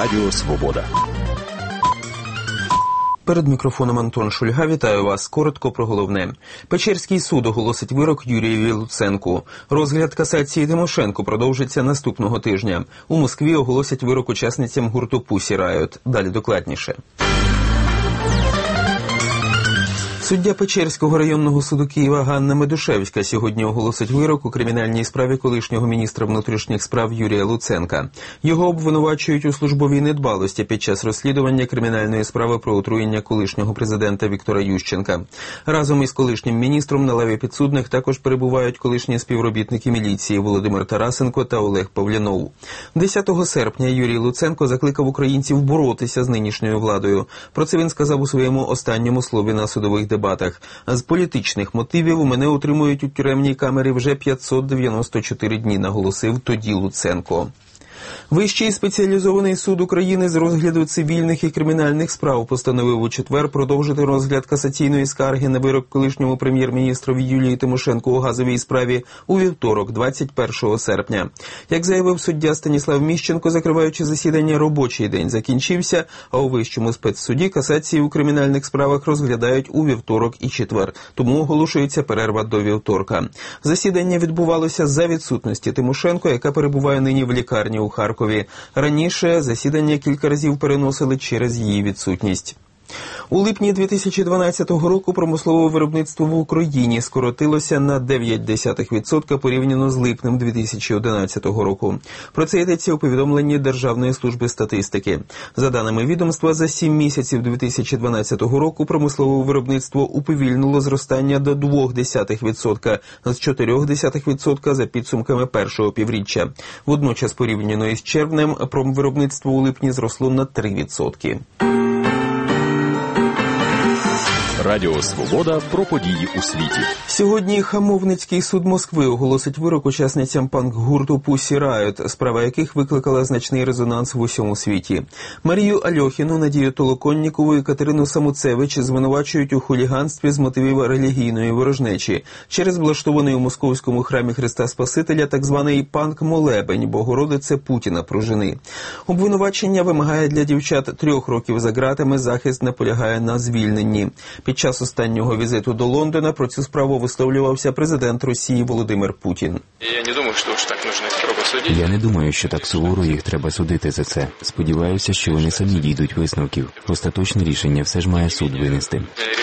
Радіо Свобода. Перед мікрофоном Антон Шульга. Вітаю вас. Коротко про головне. Печерський суд оголосить вирок Юрієві Луценку. Розгляд касації Тимошенко продовжиться наступного тижня. У Москві оголосять вирок учасницям гурту Pussy Riot. Далі докладніше. Суддя Печерського районного суду Києва Ганна Медушевська сьогодні оголосить вирок у кримінальній справі колишнього міністра внутрішніх справ Юрія Луценка. Його обвинувачують у службовій недбалості під час розслідування кримінальної справи про отруєння колишнього президента Віктора Ющенка. Разом із колишнім міністром на лаві підсудних також перебувають колишні співробітники міліції Володимир Тарасенко та Олег Павлянов. 10 серпня Юрій Луценко закликав українців боротися з нинішньою владою. Про це він сказав у своєму останньому слові на судових дебатах. З політичних мотивів мене утримують у тюремній камері вже 594 дні, наголосив тоді Луценко. Вищий спеціалізований суд України з розгляду цивільних і кримінальних справ постановив у четвер продовжити розгляд касаційної скарги на вирок колишньому прем'єр-міністрові Юлії Тимошенко у газовій справі у вівторок, 21 серпня. Як заявив суддя Станіслав Міщенко, закриваючи засідання, робочий день закінчився, а у Вищому спецсуді касації у кримінальних справах розглядають у вівторок і четвер, тому оголошується перерва до вівторка. Засідання відбувалося за відсутності Тимошенко, яка перебуває нині в лікарні у Харкові. Раніше засідання кілька разів переносили через її відсутність. У липні 2012 року промислове виробництво в Україні скоротилося на 0,9% порівняно з липнем 2011 року. Про це йдеться у повідомленні Державної служби статистики. За даними відомства, за 7 місяців 2012 року промислове виробництво уповільнило зростання до 0,2% з 0,4% за підсумками першого півріччя. Водночас, порівняно із червнем, промвиробництво у липні зросло на 3%. Радіо Свобода про події у світі. Сьогодні Хамовницький суд Москви оголосить вирок учасницям панк-гурту Pussy Riot, справа яких викликала значний резонанс в усьому світі. Марію Альохіну, Надію Толоконнікову і Катерину Самуцевич звинувачують у хуліганстві з мотивів релігійної ворожнечі через влаштований у Московському храмі Христа Спасителя так званий панк-молебень Богородице Путіна Пружини. Обвинувачення вимагає для дівчат 3 років за ґратами, захист наполягає на звільненні. Під час останнього візиту до Лондона про цю справу висловлювався президент Росії Володимир Путін. Я не думаю, що так суворо їх треба судити за це. Сподіваюся, що вони самі дійдуть висновків. Остаточне рішення все ж має суд винести.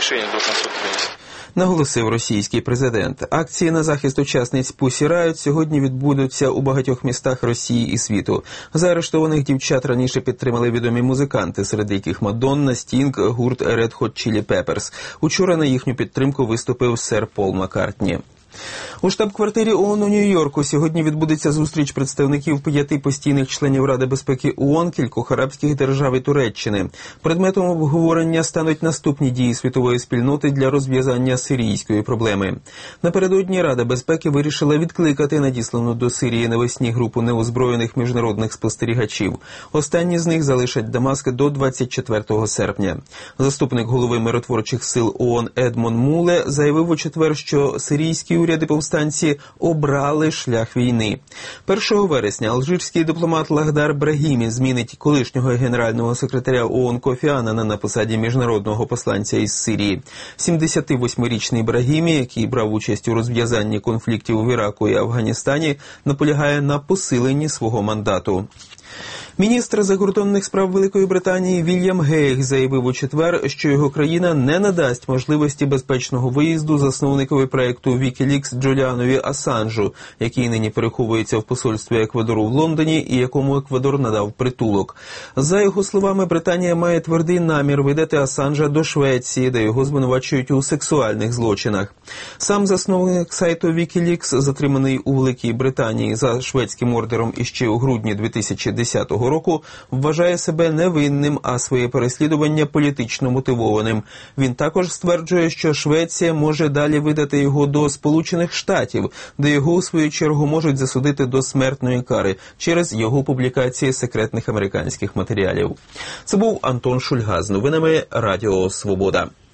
Наголосив російський президент. Акції на захист учасниць Pussy Riot сьогодні відбудуться у багатьох містах Росії і світу. Заарештованих дівчат раніше підтримали відомі музиканти, серед яких Мадонна, Стінг, гурт Red Hot Chili Peppers. Учора на їхню підтримку виступив сер Пол Маккартні. У штаб-квартирі ООН у Нью-Йорку сьогодні відбудеться зустріч представників 5 постійних членів Ради безпеки ООН, кількох арабських держав і Туреччини. Предметом обговорення стануть наступні дії світової спільноти для розв'язання сирійської проблеми. Напередодні Рада безпеки вирішила відкликати надіслану до Сирії навесні групу неозброєних міжнародних спостерігачів. Останні з них залишать Дамаск до 24 серпня. Заступник голови миротворчих сил ООН Едмон Муле заявив у четвер, що сирійські уряди повстанці обрали шлях війни. 1 вересня алжирський дипломат Лахдар Брагімі змінить колишнього генерального секретаря ООН Кофі Аннана на посаді міжнародного посланця із Сирії. 78-річний Брагімі, який брав участь у розв'язанні конфліктів в Іраку і Афганістані, наполягає на посиленні свого мандату. Міністр закордонних справ Великої Британії Вільям Гейг заявив у четвер, що його країна не надасть можливості безпечного виїзду засновникові проєкту WikiLeaks Джуліанові Асанжу, який нині переховується в посольстві Еквадору в Лондоні і якому Еквадор надав притулок. За його словами, Британія має твердий намір видати Асанжа до Швеції, де його звинувачують у сексуальних злочинах. Сам засновник сайту WikiLeaks, затриманий у Великій Британії за шведським ордером іще у грудні 2010 року, вважає себе невинним, а своє переслідування політично мотивованим. Він також стверджує, що Швеція може далі видати його до Сполучених Штатів, де його, у свою чергу, можуть засудити до смертної кари через його публікації секретних американських матеріалів. Це був Антон Шульга з новинами Радіо Свобода.